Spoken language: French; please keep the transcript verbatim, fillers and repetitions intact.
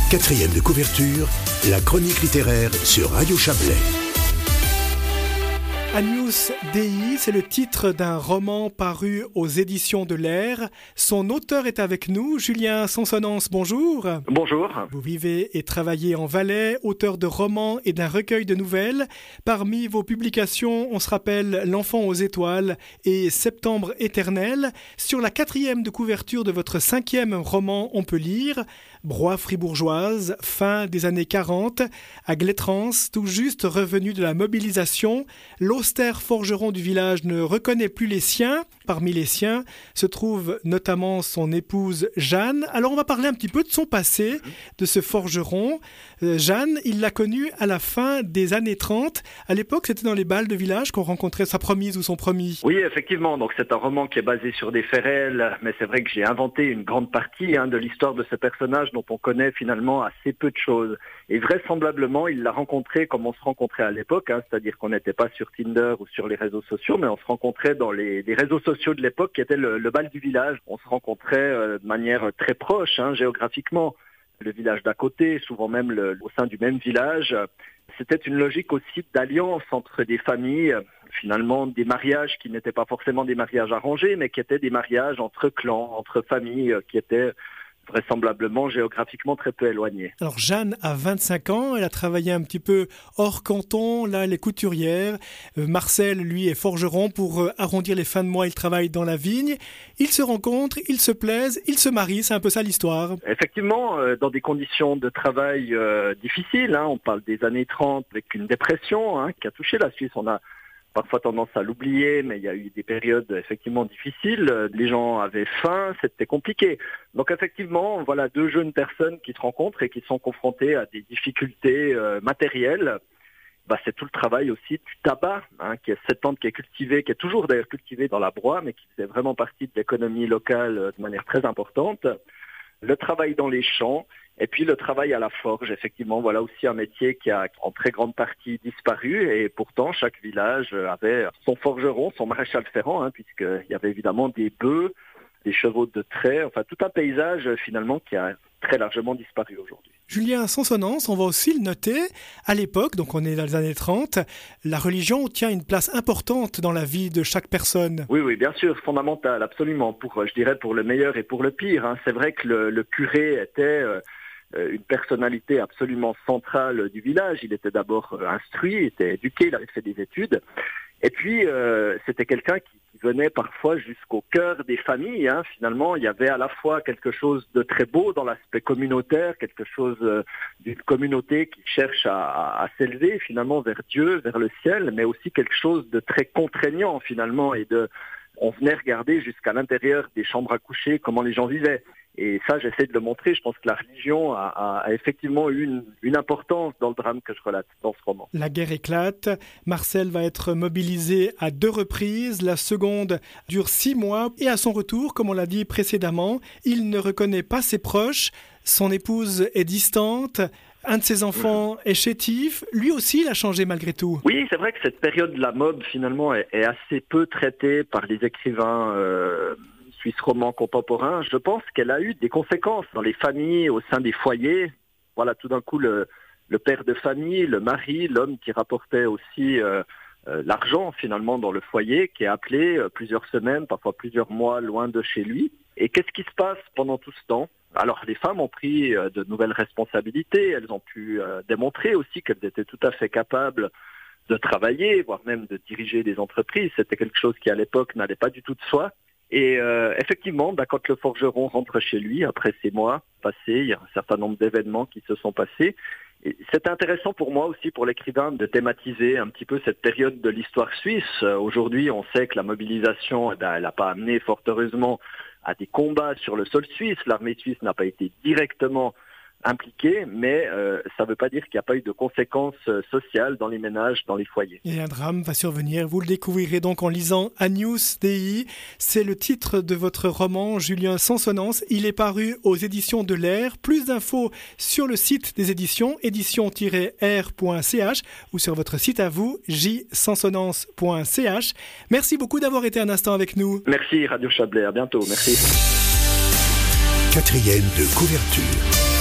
Quatrième de couverture, la chronique littéraire sur Radio Chablais. Agnus Dei, c'est le titre d'un roman paru aux éditions de l'Air. Son auteur est avec nous, Julien Sansonens, bonjour. Bonjour. Vous vivez et travaillez en Valais, auteur de romans et d'un recueil de nouvelles. Parmi vos publications, on se rappelle L'Enfant aux étoiles et Septembre éternel. Sur la quatrième de couverture de votre cinquième roman, on peut lire Broye fribourgeoise, fin des années quarante, à Glettrans, tout juste revenu de la mobilisation, l'austère forgeron du village ne reconnaît plus les siens. Parmi les siens se trouve notamment son épouse Jeanne. Alors on va parler un petit peu de son passé, de ce forgeron. Euh, Jeanne, il l'a connue à la fin des années trente. À l'époque, c'était dans les bals de village qu'on rencontrait sa promise ou son promis. Oui, effectivement. Donc c'est un roman qui est basé sur des faits réels, mais c'est vrai que j'ai inventé une grande partie hein, de l'histoire de ce personnage dont on connaît finalement assez peu de choses. Et vraisemblablement, il l'a rencontré comme on se rencontrait à l'époque, hein, c'est-à-dire qu'on n'était pas sur Tinder ou sur les réseaux sociaux, mais on se rencontrait dans les, les réseaux sociaux de l'époque qui était le, le bal du village. On se rencontrait euh, de manière très proche, hein, géographiquement. Le village d'à côté, souvent même le, au sein du même village. C'était une logique aussi d'alliance entre des familles, finalement des mariages qui n'étaient pas forcément des mariages arrangés, mais qui étaient des mariages entre clans, entre familles, qui étaient vraisemblablement géographiquement très peu éloignée. Alors Jeanne a vingt-cinq ans, elle a travaillé un petit peu hors canton, là elle est couturière. Euh, Marcel, lui, est forgeron. Pour euh, arrondir les fins de mois, il travaille dans la vigne. Ils se rencontrent, ils se plaisent, ils se marient, c'est un peu ça l'histoire. Effectivement, euh, dans des conditions de travail euh, difficiles, hein, on parle des années trente avec une dépression hein, qui a touché la Suisse. On a parfois tendance à l'oublier, mais il y a eu des périodes effectivement difficiles. Les gens avaient faim, c'était compliqué. Donc effectivement, voilà deux jeunes personnes qui se rencontrent et qui sont confrontées à des difficultés euh, matérielles. Bah, c'est tout le travail aussi du tabac, hein, qui est cette plante qui est cultivée, qui est toujours d'ailleurs cultivée dans la Broye, mais qui faisait vraiment partie de l'économie locale de manière très importante. Le travail dans les champs. Et puis le travail à la forge, effectivement, voilà aussi un métier qui a en très grande partie disparu et pourtant chaque village avait son forgeron, son maréchal ferrant, hein, puisqu'il y avait évidemment des bœufs, des chevaux de trait, enfin tout un paysage finalement qui a très largement disparu aujourd'hui. Julien Sansonens, on va aussi le noter, à l'époque, donc on est dans les années trente, la religion tient une place importante dans la vie de chaque personne. Oui, oui, bien sûr, fondamentale, absolument, pour, je dirais pour le meilleur et pour le pire. Hein. C'est vrai que le, le curé était euh, une personnalité absolument centrale du village. Il était d'abord instruit, il était éduqué, il avait fait des études. Et puis, euh, c'était quelqu'un qui, qui venait parfois jusqu'au cœur des familles. Hein. Finalement, il y avait à la fois quelque chose de très beau dans l'aspect communautaire, quelque chose euh, d'une communauté qui cherche à, à, à s'élever finalement vers Dieu, vers le ciel, mais aussi quelque chose de très contraignant finalement. Et de, on venait regarder jusqu'à l'intérieur des chambres à coucher comment les gens vivaient. Et ça, j'essaie de le montrer. Je pense que la religion a, a, a effectivement eu une, une importance dans le drame que je relate dans ce roman. La guerre éclate. Marcel va être mobilisé à deux reprises. La seconde dure six mois. Et à son retour, comme on l'a dit précédemment, il ne reconnaît pas ses proches. Son épouse est distante. Un de ses enfants est chétif. Lui aussi, il a changé malgré tout. Oui, c'est vrai que cette période de la mode, finalement, est, est assez peu traitée par les écrivains euh, suisses romans contemporains. Je pense qu'elle a eu des conséquences dans les familles, au sein des foyers. Voilà, tout d'un coup, le, le père de famille, le mari, l'homme qui rapportait aussi euh, euh, l'argent, finalement, dans le foyer, qui est appelé euh, plusieurs semaines, parfois plusieurs mois, loin de chez lui. Et qu'est-ce qui se passe pendant tout ce temps ? Alors les femmes ont pris euh, de nouvelles responsabilités, elles ont pu euh, démontrer aussi qu'elles étaient tout à fait capables de travailler, voire même de diriger des entreprises. C'était quelque chose qui à l'époque n'allait pas du tout de soi. Et euh, effectivement, bah, quand le forgeron rentre chez lui, après ces mois passés, il y a un certain nombre d'événements qui se sont passés. Et c'est intéressant pour moi aussi, pour l'écrivain, de thématiser un petit peu cette période de l'histoire suisse. Euh, aujourd'hui, on sait que la mobilisation, eh ben, elle n'a pas amené fort heureusement à des combats sur le sol suisse. L'armée suisse n'a pas été directement impliquée, mais euh, ça ne veut pas dire qu'il n'y a pas eu de conséquences euh, sociales dans les ménages, dans les foyers. Et un drame va survenir. Vous le découvrirez donc en lisant Agnus Dei. C'est le titre de votre roman, Julien Sansonens. Il est paru aux éditions de l'Air. Plus d'infos sur le site des éditions, édition tiret r point c h ou sur votre site à vous, j sansonens point c h. Merci beaucoup d'avoir été un instant avec nous. Merci Radio Chablais, à bientôt. Merci. Quatrième de couverture.